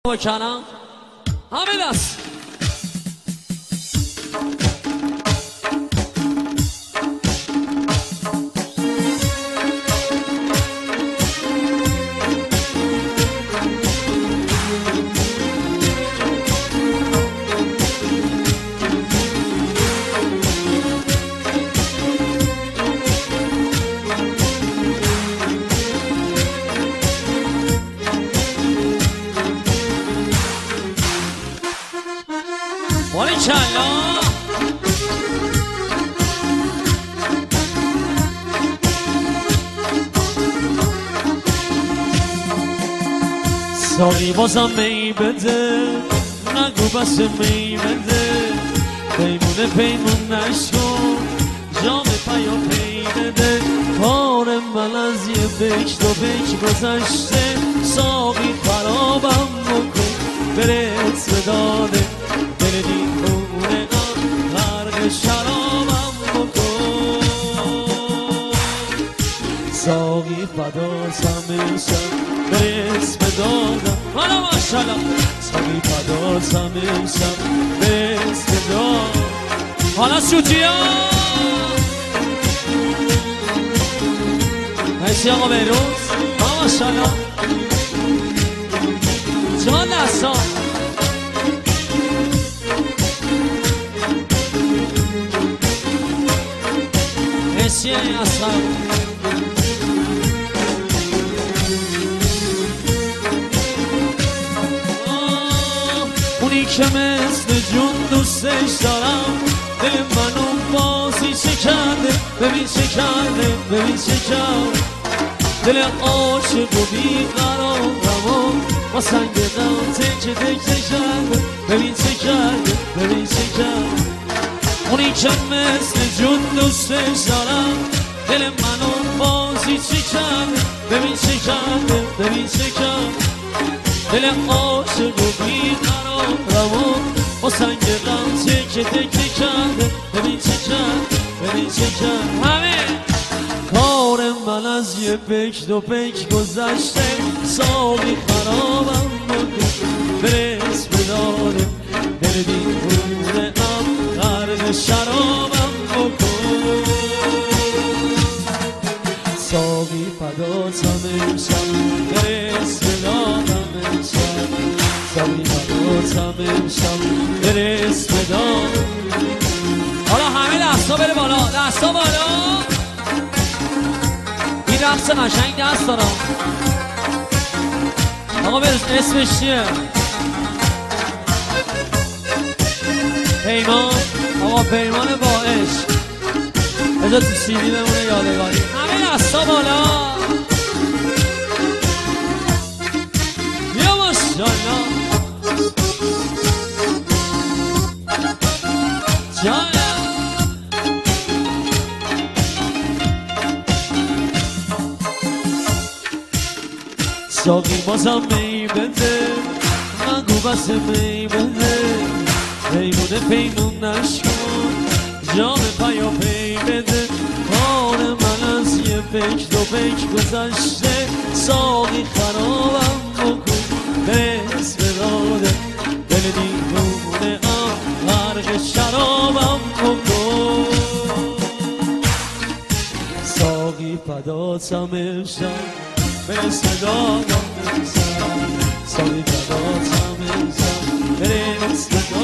بکنم همه دست باریکلا ساقی بازم می بده نگو بس می بده پیمون نشکن جام پیا پی بده کار من از یه بکش دو بکش گذشته ساقی خرابم بکن برس به داده دل دیوونه غرق شرابم بکن ساقی فداتم امشب برس به دادم حالا ماشالله ساقی فداتم امشب برس به دادم حالا سوتیا مرسی آقا بهروز ماشالله جان دستا مرسی اصلا اونی که مثل جون دوستش دارم دل منو بازی چه کرده ببین چه کرده ببین چه کرده دل عاشق و بیقرارم با سنگ غم تکه تکه کرده ببین چه کرده ببین چه کرده اونی که مثل جون دوستش دارم دل منو بازی چی کرده ببین چه کرده ببین چه کرده دل عاشق و بیقرارم با سنگ غم تکه تکه کرده ببین چه کرده ببین چه کرده همه کار من از یه بک دو بک گذشته ساقی خرابم بکن برس به داده دل دیوونه غرق شرابم بکن ساقی فداتم امشب برس به دادم امشب ساقی فداتم امشب برس به دادم حالا همه دستا بره بالا دستا بالا این رقص قشنگ دست دارم آقا برس اسمش چیه؟ پیمان آقا پیمان با عشق بذار تو سیدی بمونه یادگاری همه دستا بالا بیا ماشالله جانم ساقی بازم می بده نگو بس می بده پیمون نشکن جام پیا پی بده کار من از یه بک دو بک گذشته ساقی خرابم بکن برس به داده دل دیوونه غرق شرابم بکن ساقی فداتم امشب برس به دادم امشب ساقی فداتم امشب برس به دادم